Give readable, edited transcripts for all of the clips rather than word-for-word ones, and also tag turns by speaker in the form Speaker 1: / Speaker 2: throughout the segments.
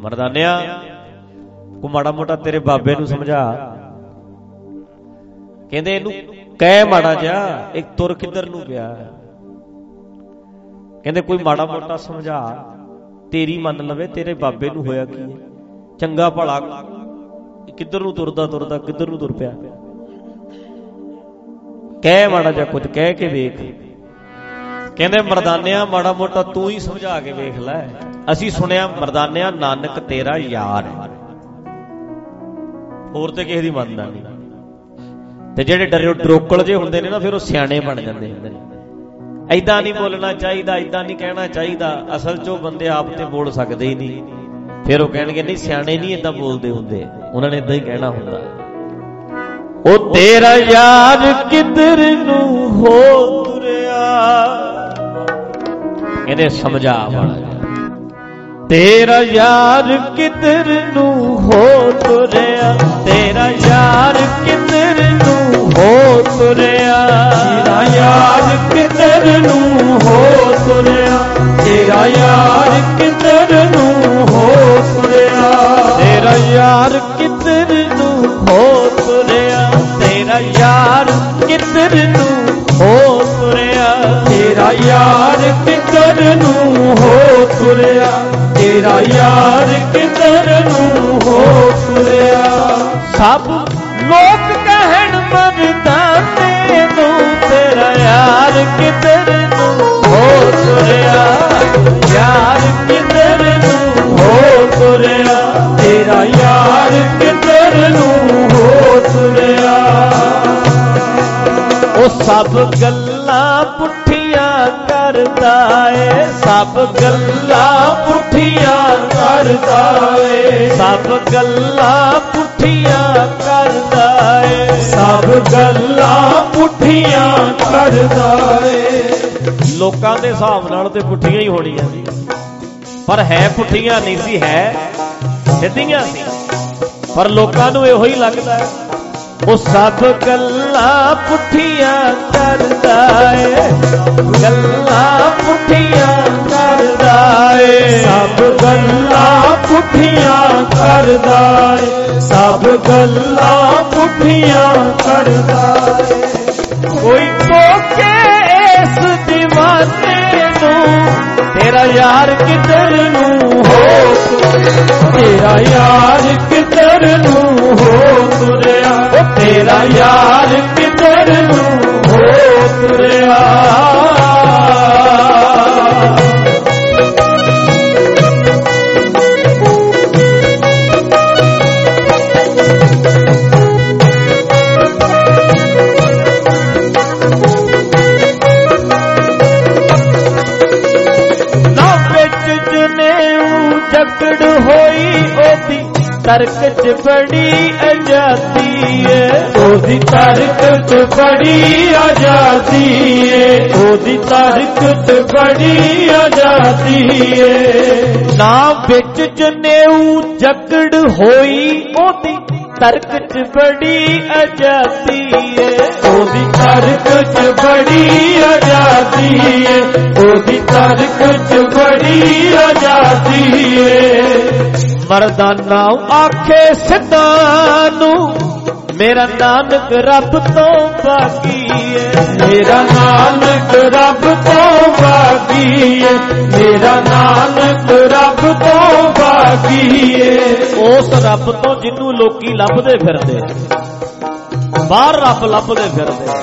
Speaker 1: मर्दानिया को माड़ा मोटा तेरे बाबे नूं समझा, कहंदे इहनूं कह माड़ा जा एक तुर किधर नूं पिया, कहंदे कोई माड़ा मोटा समझा तेरी मन लवे तेरे बाबे नूं होया की है, चंगा भला किधर नूं तुरदा तुरदा किधर नूं तुर पिया, कह माड़ा जा कुछ कह के वेख। कहंदे मर्दानिया माड़ा मोटा तू ही समझा के वेख लै, असीं सुनिया मर्दानिया नानक तेरा यार है, होर ते किसे दी मनदा नहीं। ते जिहड़े डरोकल जे हुंदे ने ना फिर वो सियाणे बन जांदे हुंदे ने, ऐदां नहीं बोलना चाहिदा, ऐदां नहीं कहना चाहिदा। असल च बंदे आप ते बोल सकदे ही नहीं, फिर वो कहणगे नहीं सियाणे नहीं ऐदां बोलदे हुंदे, उन्हां ने ऐदां ही कहना हुंदा। ओ तेरा यार किधर नूं हो तुरिया, कहंदे समझा माड़ा, तेरा यार किधर नूं हो तुरिया, तेरा यार किधर नूं हो तुरिया, तेरा यार किधर नूं हो तुरिया, तेरा यार किधर नूं हो तुरिया, तेरा यार किधर नूं हो तुरिया, तेरा यार किधर नूं हो तुरिया, तेरा यार किधर नूं हो तुरिया, तेरा यार किधर नूं हो तुरिया। सब लोग कहण मर्दाने नूं तेरा यार किधर नूं हो तुरिया, यार किधर नूं हो तुरिया, तेरा यार किधर नूं हो तुरिया। ओ सब गल्लां पुठियां करदा ए, सब गल्लां पुठियां करदा ए, सब गल्लां पुठियां करदा ए, सब गल्लां पुठियां करदा ए। लोकां दे हिसाब नाल ते पुठियां ही होणियां, पर है पुठियां नहीं सी, है सिद्धियां सी, पर लोकां नूं इहो ही लगदा है। ओ सब गल्लां पुठियां करदा ए, गल्लां पुठियां करदा ए, सब गल्लां पुठियां करदा ए, सब गल्लां पुठियां करदा ए। कोई टोके इस दीवाने नूं तेरा यार किधर नूं हो, तेरा यार किधर नूं हो तुरिया, तेरा यार किधर नूं हो तुरिया। ना बिच जनेऊ जकड़ होई ओदी तर्क च बड़ी आजादी है, ओदी तर्क च बड़ी आजादी है, ओदी तर्क च बड़ी आजादी है। ना बिच जनेऊ जकड़ होई ओदी तर्क च बड़ी आजादी है, ओदी तर्क च बड़ी आजादी है, ओदी तर्क च बड़ी आजादी है। मर्दाना आखे सिद्धानू मेरा नानक रब तो बाकी है, मेरा नानक रब तो बाकी है, मेरा नानक रब तो बाकी है। उस रब तो जिन्नू लोकी लभदे फिरदे, बाहर रब लभदे फिरदे।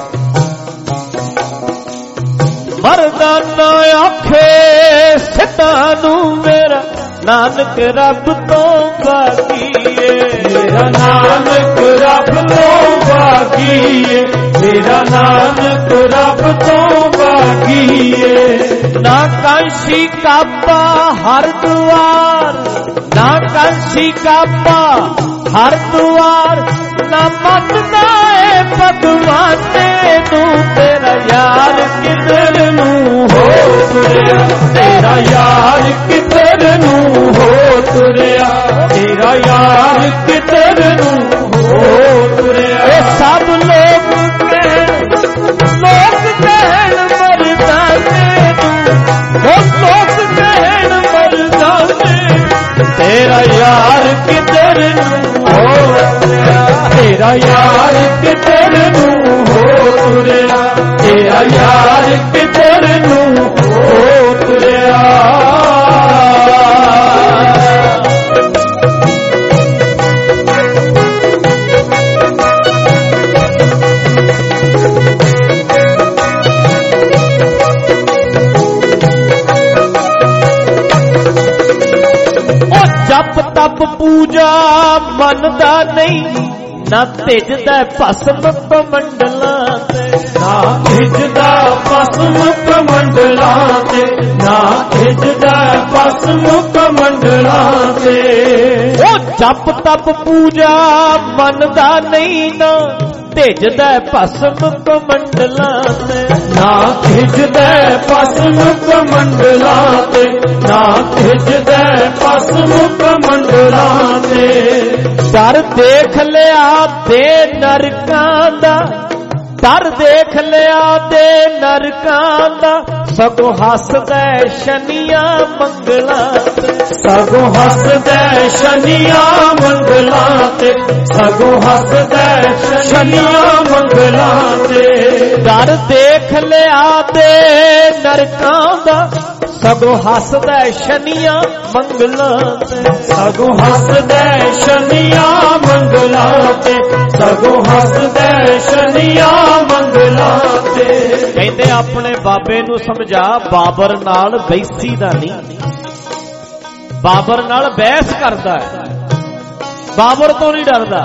Speaker 1: मर्दाना आखे सिद्धानू मेरा नानक रब तो बाकी है, मेरा नानक रब तो बाकी है, मेरा नानक रब तो बाकी है। ना कांशी काबा हर द्वार, ना कांशी काबा हर द्वार, ना मनदा है भगवाने नू तेरा यार किधर नूं हो तुरिया, तेरा यार किधर नूं हो तुरिया, तेरा यार किधर नूं हो तुरिया। सब लोग कहण मर्दाने नूं, वो लोग कहण मर्दाने तेरा यार किधर हो तुरिया, तेरा यार किधर हो तुरिया, तेरा यार किधर हो तुरिया। जप तप पूजा मन दा नहीं, ना भिजदा भस्म कमंडलां ते, ना भिजदा भस्म कमंडलां ते, ना भिजदा भस्म कमंडलां ते। ओ जप तप पूजा मन दा नहीं, ना भिजदा भस्म कमंडलां ते, ना भिजदा भस्म कमंडलां ते, ना भिजदा भस्म कमंडलां ते। डर देख लिया दे नरकां दा, डर देख लिया दे नरकां दा, सगों हसदा शनियां मंगलां ते, सगों हसदा शनियां मंगलां ते, सगों हसदा शनियां मंगलां ते। डर देख लिया दे नरकां दा, सगों हसदा शनियां मंगलां ते, सगों हसदा शनियां मंगलां ते, सगों हसदा शनियां मंगलां ते। कहंदे अपने बाबे नूं समझा बाबर नाल बैसी दा नहीं, बाबर नाल बहस करदा है, बाबर तो नहीं डरदा,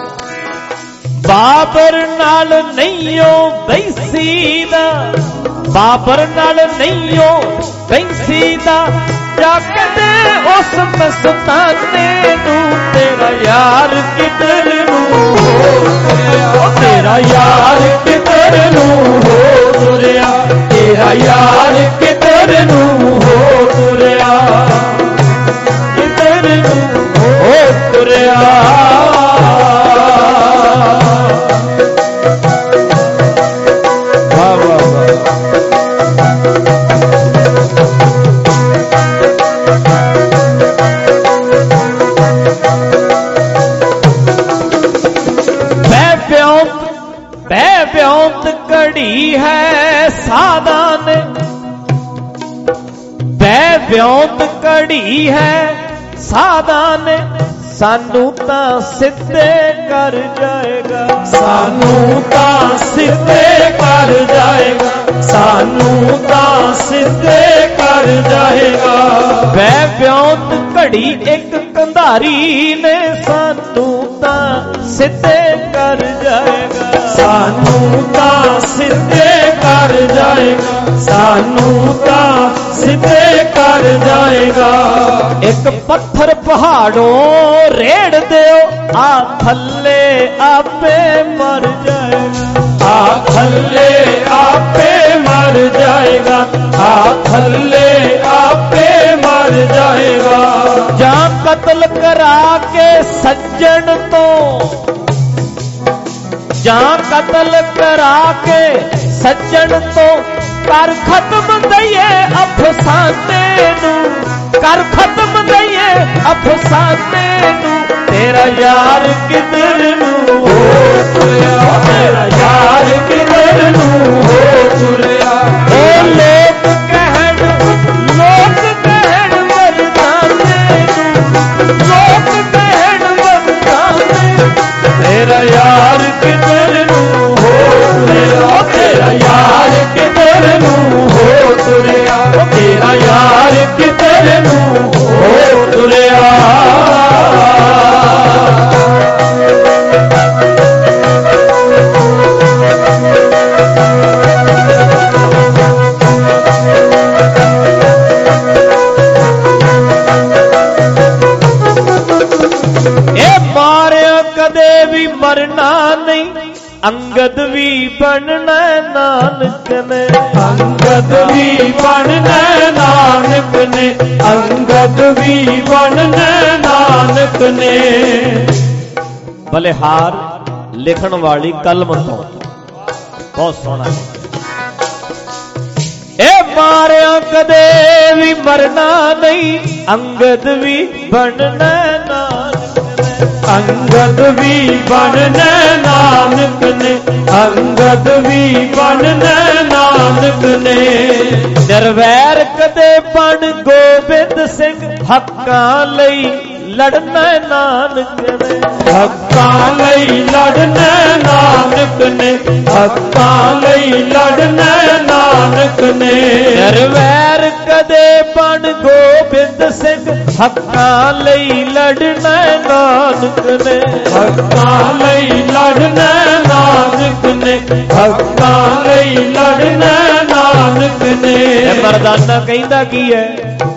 Speaker 1: बाबर नाल नहीं ओ बैसी दा, बाबर नाल नहीं ओ बैसी दा, जाकदे उस मस्ताने नूं तेरा यार किधर नूं हो, तेरा यार किधर नूं हो तुरिया, तेरा यार किधर नूं हो तुरिया, किधर नूं हो तुरिया। वाह वाह वाह। ब्योंत कड़ी है साधन, ब्योंत कड़ी है साधन, सानू तां सिद्धे कर जाएगा, सानू तां सिद्धे कर जाएगा, सानू तां सिद्धे कर जाएगा। ब्योंत घड़ी एक कंधारी ने सानू तां सिद्धे कर जाएगा, सानू तां सिद्धे कर जाएगा, सानू तां सिद्धे कर जाएगा। एक पत्थर पहाड़ों रेड़ दियो, आ थल्ले आपे मर जाएगा, आ थल्ले आपे मर जाएगा, आ थल्ले आपे मर जाएगा। जां कत्ल करा के सज्जन तो, जां कत्ल करा के सज्जन तो, कर खत्म दईए अफसाने नूं, कर खत्म दईए अफसाने नूं, तेरा यार किधर नूं हो तुरिया, तेरा यार किधर नूं हो तुरिया। ओ लोग कहण मरदाने नूं, लोग कहण मरदाने, तेरा यार किधर नूं हो तुरिया, तेरा यार किधर नूं हो तुरिया, तेरा यार किधर नूं हो तुरिया। मरना नहीं, अंगद भी बनना नानक ने, अंगद भी बनना नानक ने, अंगद भी बनना नानक ने। बलिहार लिखण वाली कलम तो बहुत सोहना है। ए ਮਾਰਿਆ ਕਦੇ ਵੀ ਮਰਨਾ ਨਹੀਂ, ਅੰਗਦ ਵੀ ਬਣਨਾ ਨਾਨਕ ਨੇ।
Speaker 2: ਅੰਗਦ ਵੀ ਬਣਨਾ ਨਾਨਕ ਨੇ, ਅੰਗਦ ਵੀ ਬਣਨਾ ਨਾਨਕ ਨੇ।
Speaker 1: ਨਿਰਵੈਰ ਕਦੇ ਬਣ ਗੋਬਿੰਦ ਸਿੰਘ, ਹੱਕਾਂ ਲਈ ਲੜਨਾ ਨਾਨਕ ਨੇ।
Speaker 2: ਹੱਕਾਂ ਲਈ ਲੜਨਾ ਨਾਨਕ ਨੇ, ਹੱਕਾਂ ਲਈ ਲੜਨਾ ਨਾਨਕ ਨੇ।
Speaker 1: ਨਿਰਵੈਰ ਕਦੇ ਬਣ ਗੋਬਿੰਦ ਸਿੰਘ, ਹੱਕਾਂ ਲਈ ਲੜਨਾ ਨਾਨਕ ਨੇ।
Speaker 2: ਹੱਕਾਂ ਲਈ ਲੜਨਾ ਨਾਨਕ ਨੇ, ਹੱਕਾਂ ਲਈ ਲੜਨਾ ਨਾਨਕ ਨੇ।
Speaker 1: ਇਹ ਮਰਦਾਨਾ ਕਹਿੰਦਾ ਕੀ ਹੈ?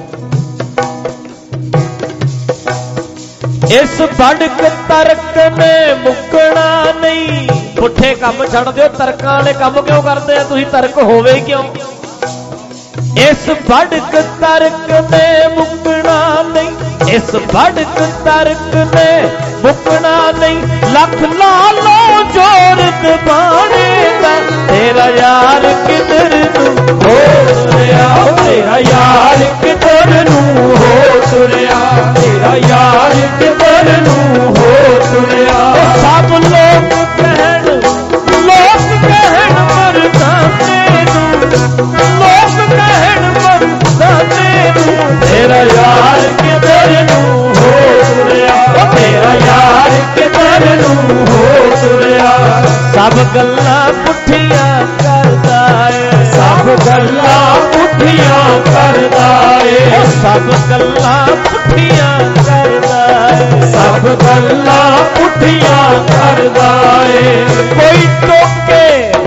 Speaker 1: ਇਸ ਬੜਕ ਤਰਕ ਨੇ ਮੁੱਕਣਾ ਨਹੀਂ। ਪੁੱਠੇ ਕੰਮ ਛੱਡ ਦਿਓ, ਤਰਕਾਂ ਵਾਲੇ ਕੰਮ ਕਿਉਂ ਕਰਦੇ ਆ ਤੁਸੀਂ? ਤਰਕ ਹੋਵੇ ਕਿਉਂ? ਇਸ ਬੜਕ ਤਰਕ ਨੇ ਮੁੱਕਣਾ ਨਹੀਂ, ਇਸ ਬੜਕ ਤਰਕ ਨੇ ਮੁੱਕਣਾ ਨਹੀਂ। ਲੱਖ ਲਾ ਲੋ ਜੋਰ ਦਬਾਣੇ ਦਾ, ਤੇਰਾ ਯਾਰ ਕਿਧਰ ਨੂੰ ਹੋ ਤੁਰਿਆ,
Speaker 2: ਤੇਰਾ ਯਾਰ ਕਿਧਰ ਨੂੰ ਹੋ ਤੁਰਿਆ, ਤੇਰਾ ਯਾਰ ਕਿਧਰ ਨੂੰ ਹੋ ਤੁਰਿਆ।
Speaker 1: ਸਭ ਲੋਕ ਕਹਿਣ ਮਰਦਾਨੇ ਨੂੰ, ਲੋਕ ਕਹਿਣ ਮਰਦਾਨੇ ਨੂੰ,
Speaker 2: ਤੇਰਾ ਯਾਰ ਕਿਧਰ ਨੂੰ ਹੋ ਤੁਰਿਆ, ਤੇਰਾ ਯਾਰ ਕਿਧਰ ਨੂੰ ਹੋ ਤੁਰਿਆ।
Speaker 1: ਸਭ ਗੱਲਾਂ ਪੁੱਠੀਆਂ ਕਰਦਾ ਏ,
Speaker 2: ਸਭ ਗੱਲਾਂ ਪੁੱਠੀਆਂ ਕਰਦਾ ਏ,
Speaker 1: ਸਭ ਗੱਲਾਂ ਪੁੱਠੀਆਂ ਕਰਦਾ ਏ,
Speaker 2: ਸਭ ਗੱਲਾਂ ਪੁੱਠੀਆਂ ਕਰਦਾ ਏ।
Speaker 1: ਕੋਈ ਟੋਕੇ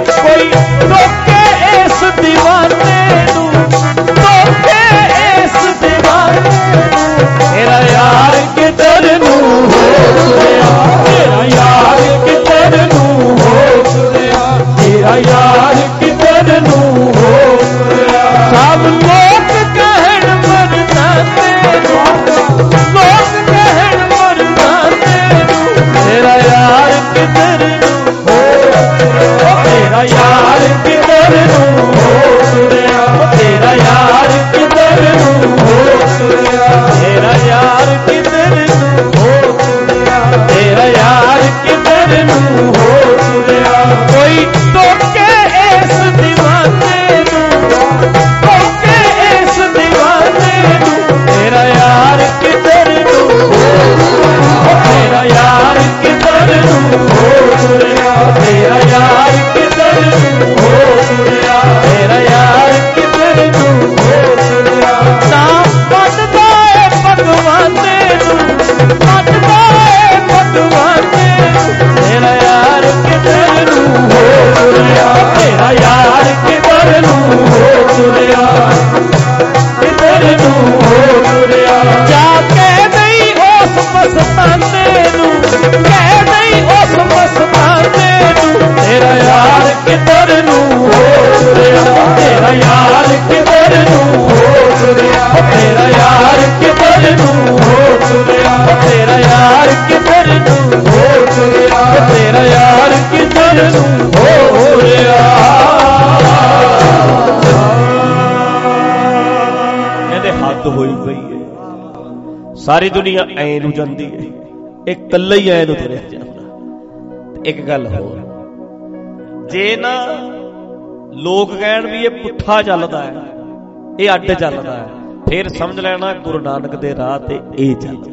Speaker 1: ਇਸ دیਵਾਨੇ ਨੂੰ, ਟੋਕੇ ਇਸ دیਵਾਨੇ ਨੂੰ।
Speaker 2: ਤੇਰਾ ਯਾਰ ਕਿਧਰ ਨੂੰ ਹੋ ਤੁਰਿਆ, ਤੇਰਾ ਯਾਰ ਕਿਧਰ ਨੂੰ ਹੋ ਤੁਰਿਆ, ਤੇਰਾ ਯਾਰ ਕਿਧਰ ਨੂੰ ਹੋ ਤੁਰਿਆ।
Speaker 1: ਸਭ ਲੋਕ ਕਹਿਣ ਮਰਦਾਨੇ ਨੂੰ, ਲੋਕ ਕਹਿਣ ਮਰਦਾਨੇ ਨੂੰ, ਤੇਰਾ ਯਾਰ ਕਿਧਰ ਨੂੰ ਹੋ ਤੁਰਿਆ,
Speaker 2: ਤੇਰਾ ਯਾਰ ਕਿਧਰ ਨੂੰ ਹੋ ਤੁਰਿਆ, ਤੇਰਾ ਯਾਰ ਕਿਧਰ ਨੂੰ ਹੋ ਤੁਰਿਆ,
Speaker 1: ਤੇਰਾ ਯਾਰ ਕਿਧਰ ਨੂੰ ਹੋ ਤੁਰਿਆ,
Speaker 2: ਤੇਰਾ ਯਾਰ ਕਿਧਰ ਨੂੰ ਹੋ ਤੁਰਿਆ।
Speaker 1: ਕੋਈ ਟੋਕੇ ਇਸ دیਵਾਨੇ ਨੂੰ, ਟੋਕੇ ਇਸ دیਵਾਨੇ ਨੂੰ, ਤੇਰਾ ਯਾਰ ਕਿਧਰ ਨੂੰ ਹੋ ਤੁਰਿਆ,
Speaker 2: ਤੇਰਾ ਯਾਰ ਕਿਧਰ ਨੂੰ ਹੋ ਤੁਰਿਆ, ਤੇਰਾ ਯਾਰ ਕਿਧਰ ਨੂੰ ਹੋ ਤੁਰਿਆ,
Speaker 1: ਤੇਰਾ ਯਾਰ ਕਿਧਰ ਨੂੰ ਹੋ ਤੁਰਿਆ। ਨਾ ਮੰਨਦਾ ਏ ਭਗਵਾਨੇ ਨੂੰ, ਮੰਨਦਾ ਏ ਭਗਵਾਨੇ ਨੂੰ, ਤੇਰਾ ਯਾਰ ਕਿਧਰ ਨੂੰ
Speaker 2: ਹੋ ਤੁਰਿਆ, ਤੇਰਾ ਯਾਰ ਕਿਧਰ ਨੂੰ ਹੋ ਤੁਰਿਆ, ਕਿਧਰ ਨੂੰ ਹੋ ਤੁਰਿਆ।
Speaker 1: ਜਾ ਕੇ ਨਹੀਂ ਉਸ ਮਸਤਾਨੇ ਨੂੰ, ਕਹਿ ਨਹੀਂ ਉਸ ਮਸਤਾਨੇ ਨੂੰ,
Speaker 2: ਤੇਰਾ ਯਾਰ ਕਿਧਰ ਨੂੰ ਹੋ ਤੁਰਿਆ, ਤੇਰਾ ਯਾਰ ਕਿਧਰ ਨੂੰ ਹੋ ਤੁਰਿਆ, ਤੇਰਾ ਯਾਰ ਕਿਧਰ ਨੂੰ ਹੋ ਤੁਰਿਆ,
Speaker 1: ਤੇਰਾ ਯਾਰ ਕਿਧਰ ਨੂੰ
Speaker 2: ਹੋ ਤੁਰਿਆ,
Speaker 1: ਤੇਰਾ ਯਾਰ
Speaker 2: ਕਿਧਰ ਨੂੰ ਹੋ ਤੁਰਿਆ।
Speaker 1: ਇਹਦੇ ਹੱਦ ਹੋਈ ਪਈ ਹੈ। ਸਾਰੀ ਦੁਨੀਆ ਐ ਨੂੰ ਜਾਂਦੀ ਹੈ, ਇਹ ਇਕੱਲਾ ਹੀ ਐ ਨੂੰ ਤੁਰਿਆ ਜਾਂਦਾ। ਇੱਕ ਗੱਲ ਹੋਰ, ਜੇ ਨਾ ਲੋਕ ਕਹਿਣ ਵੀ ਇਹ ਪੁੱਠਾ ਚੱਲਦਾ ਹੈ, ਇਹ ਅੱਡ ਚੱਲਦਾ ਹੈ, ਫਿਰ ਸਮਝ ਲੈਣਾ ਗੁਰੂ ਨਾਨਕ ਦੇ ਰਾਹ ਤੇ ਇਹ ਚੱਲਦਾ।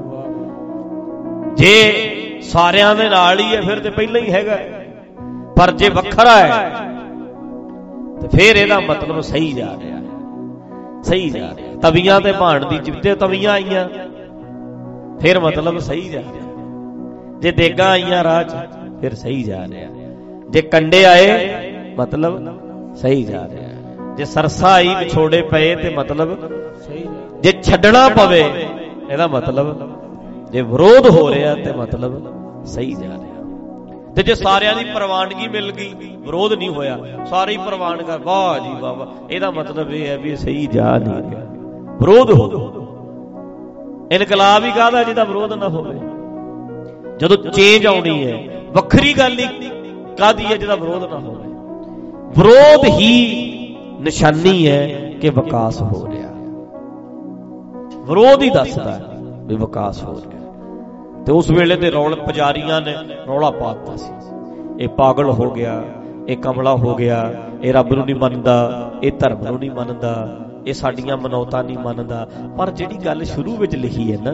Speaker 1: ਜੇ ਸਾਰਿਆਂ ਦੇ ਨਾਲ ਹੀ ਹੈ ਫਿਰ ਤੇ ਪਹਿਲਾਂ ਹੀ ਹੈਗਾ, ਪਰ ਜੇ ਵੱਖਰਾ ਹੈ ਤੇ ਫਿਰ ਇਹਦਾ ਮਤਲਬ ਸਹੀ ਜਾ ਰਿਹਾ, ਸਹੀ ਜਾ ਰਿਹਾ। ਤਵੀਆਂ ਤੇ ਭਾਣ ਦੀ ਜਿੱਤੇ ਤਵੀਆਂ ਆਈਆਂ ਫਿਰ ਮਤਲਬ ਸਹੀ ਜਾ ਰਿਹਾ, ਜੇ ਦੇਗਾਂ ਆਈਆਂ ਰਾਹ 'ਚ ਫਿਰ ਸਹੀ ਜਾ ਰਿਹਾ, ਜੇ ਕੰਡੇ ਆਏ ਮਤਲਬ ਸਹੀ ਜਾ ਰਿਹਾ, ਜੇ ਸਰਸਾ ਆਈ ਵਿਛੋੜੇ ਪਏ ਤੇ ਮਤਲਬ ਸਹੀ, ਜੇ ਛੱਡਣਾ ਪਵੇ ਇਹਦਾ ਮਤਲਬ, ਜੇ ਵਿਰੋਧ ਹੋ ਰਿਹਾ ਤੇ ਮਤਲਬ ਸਹੀ ਜਾ ਰਿਹਾ। ਤੇ ਜੇ ਸਾਰਿਆਂ ਦੀ ਪ੍ਰਵਾਨਗੀ ਮਿਲ ਗਈ, ਵਿਰੋਧ ਨਹੀਂ ਹੋਇਆ, ਸਾਰੇ ਹੀ ਪ੍ਰਵਾਨ ਕਰ, ਵਾਹ ਜੀ ਵਾਹ ਵਾਹ, ਇਹਦਾ ਮਤਲਬ ਇਹ ਹੈ ਵੀ ਇਹ ਸਹੀ ਜਾ ਨਹੀਂ ਰਿਹਾ, ਵਿਰੋਧ ਹੋ। ਇਨਕਲਾਬ ਹੀ ਕਾਹਦਾ ਜਿਹਦਾ ਵਿਰੋਧ ਨਾ ਹੋਵੇ। ਜਦੋਂ ਚੇਂਜ ਆਉਣੀ ਹੈ ਵੱਖਰੀ ਗੱਲ ਹੀ ਕਾਹਦੀ ਹੈ ਜਿਹਦਾ ਵਿਰੋਧ ਨਾ ਹੋਵੇ। ਵਿਰੋਧ ਹੀ ਨਿਸ਼ਾਨੀ ਹੈ ਕਿ ਵਿਕਾਸ ਹੋ ਰਿਹਾ। ਵਿਰੋਧ ਹੀ ਦੱਸਦਾ ਵੀ ਵਿਕਾਸ ਹੋ ਰਿਹਾ। ਤੇ ਉਸ ਵੇਲੇ ਦੇ ਰੌਲ ਪੁਜਾਰੀਆਂ ਨੇ ਰੌਲਾ ਪਾ ਦਿੱਤਾ ਸੀ, ਇਹ ਪਾਗਲ ਹੋ ਗਿਆ, ਇਹ ਕਮਲਾ ਹੋ ਗਿਆ, ਇਹ ਰੱਬ ਨੂੰ ਨਹੀਂ ਮੰਨਦਾ, ਇਹ ਧਰਮ ਨੂੰ ਨਹੀਂ ਮੰਨਦਾ, ਇਹ ਸਾਡੀਆਂ ਮਨੌਤਾਂ ਨਹੀਂ ਮੰਨਦਾ। ਪਰ ਜਿਹੜੀ ਗੱਲ ਸ਼ੁਰੂ ਵਿੱਚ ਲਿਖੀ ਹੈ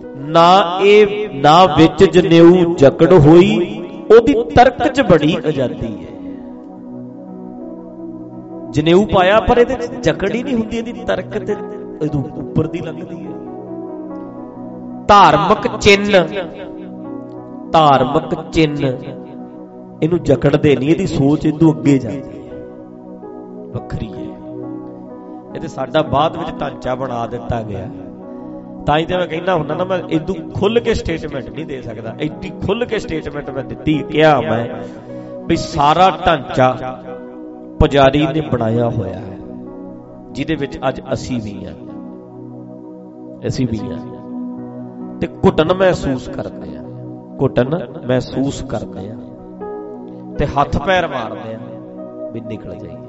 Speaker 1: ਨਾ ਵਿੱਚ ਜਨੇਊ ਜਕੜ ਹੋਈ, ਉਹਦੀ ਤਰਕ 'ਚ ਬੜੀ ਆਜ਼ਾਦੀ ਹੈ। ਜਨੇਊ ਪਾਇਆ ਪਰ ਇਹਦੇ 'ਚ ਜਕੜ ਹੀ ਨਹੀਂ ਹੁੰਦੀ, ਇਹਦੀ ਤਰਕ ਤੇ ਇਹਦੇ ਉੱਪਰ ਦੀ ਲੰਘਦੀ ਹੈ। ਧਾਰਮਿਕ ਚਿੰਨ ਇਹਨੂੰ ਜਕੜਦੇ ਨਹੀਂ, ਇਹਦੀ ਸੋਚ ਇਹਦੋਂ ਅੱਗੇ ਜਾਂਦੀ ਹੈ, ਵੱਖਰੀ ਹੈ। ਇਹ ਤੇ ਸਾਡਾ ਬਾਅਦ ਵਿੱਚ ਢਾਂਚਾ ਬਣਾ ਦਿੱਤਾ ਗਿਆ। ਤਾਂ ਹੀ ਤੇ ਮੈਂ ਕਹਿੰਦਾ ਹੁੰਦਾ ਨਾ, ਮੈਂ ਇਦੋਂ ਖੁੱਲ ਕੇ ਸਟੇਟਮੈਂਟ ਨਹੀਂ ਦੇ ਸਕਦਾ। ਐਡੀ ਖੁੱਲ ਕੇ ਸਟੇਟਮੈਂਟ ਮੈਂ ਦਿੱਤੀ, ਕਿਹਾ ਮੈਂ ਵੀ ਸਾਰਾ ਢਾਂਚਾ ਪੁਜਾਰੀ ਨੇ ਬਣਾਇਆ ਹੋਇਆ ਹੈ, ਜਿਹਦੇ ਵਿੱਚ ਅੱਜ ਅਸੀਂ ਵੀ ਹਾਂ ਤੇ ਘੁਟਨ ਮਹਿਸੂਸ ਕਰਦੇ ਆ ਤੇ ਹੱਥ ਪੈਰ ਮਾਰਦੇ ਆ ਵੀ ਨਿਕਲ ਜਾਈਏ।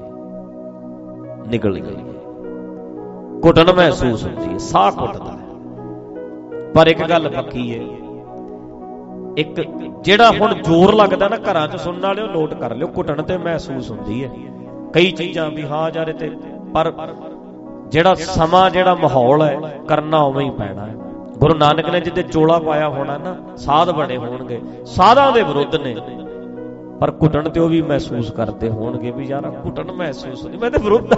Speaker 1: ਘੁਟਨ ਮਹਿਸੂਸ ਹੁੰਦੀ ਹੈ, ਸਾਹ ਘੁੱਟਦਾ ਹੈ। ਪਰ ਇੱਕ ਗੱਲ ਪੱਕੀ ਹੈ, ਇੱਕ ਜਿਹੜਾ ਹੁਣ ਜ਼ੋਰ ਲੱਗਦਾ ਨਾ ਘਰਾਂ 'ਚ ਸੁਣਨ ਵਾਲਿਓ, ਨੋਟ ਕਰ ਲਿਓ, ਘੁਟਨ ਤੇ ਮਹਿਸੂਸ ਹੁੰਦੀ ਹੈ ਕਈ ਚੀਜ਼ਾਂ ਵੀ ਹਾਂ ਯਾਰ ਤੇ, ਪਰ ਜਿਹੜਾ ਸਮਾਂ ਜਿਹੜਾ ਮਾਹੌਲ ਹੈ ਕਰਨਾ ਉਵੇਂ ਹੀ ਪੈਣਾ ਹੈ। ਗੁਰੂ ਨਾਨਕ ਨੇ ਜਿੱਦੇ ਚੋਲਾ ਪਾਇਆ ਹੋਣਾ ਨਾ, ਸਾਧ ਬਣੇ ਹੋਣਗੇ, ਸਾਧਾਂ ਦੇ ਵਿਰੁੱਧ ਨੇ, ਪਰ ਘੁਟਣ ਤੇ ਉਹ ਵੀ ਮਹਿਸੂਸ ਕਰਦੇ ਹੋਣਗੇ ਵੀ ਯਾਰ ਘੁਟਣ ਮਹਿਸੂਸ ਹੁੰਦੀ, ਮੈਂ ਤੇ ਵਿਰੁੱਧ।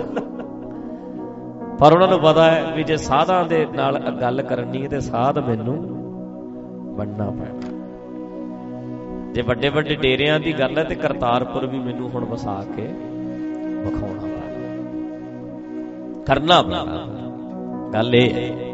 Speaker 1: ਪਰ ਉਹਨਾਂ ਨੂੰ ਪਤਾ ਹੈ ਵੀ ਜੇ ਸਾਧਾਂ ਦੇ ਨਾਲ ਗੱਲ ਕਰਨੀ ਹੈ ਤੇ ਸਾਧ ਮੈਨੂੰ ਬਣਨਾ ਪੈਣਾ। ਜੇ ਵੱਡੇ ਵੱਡੇ ਡੇਰਿਆਂ ਦੀ ਗੱਲ ਹੈ ਤੇ ਕਰਤਾਰਪੁਰ ਵੀ ਮੈਨੂੰ ਹੁਣ ਵਸਾ ਕੇ ਵਿਖਾਉਣਾ ਪੈਣਾ, ਕਰਨਾ ਪੈਣਾ। ਗੱਲ ਇਹ ਹੈ।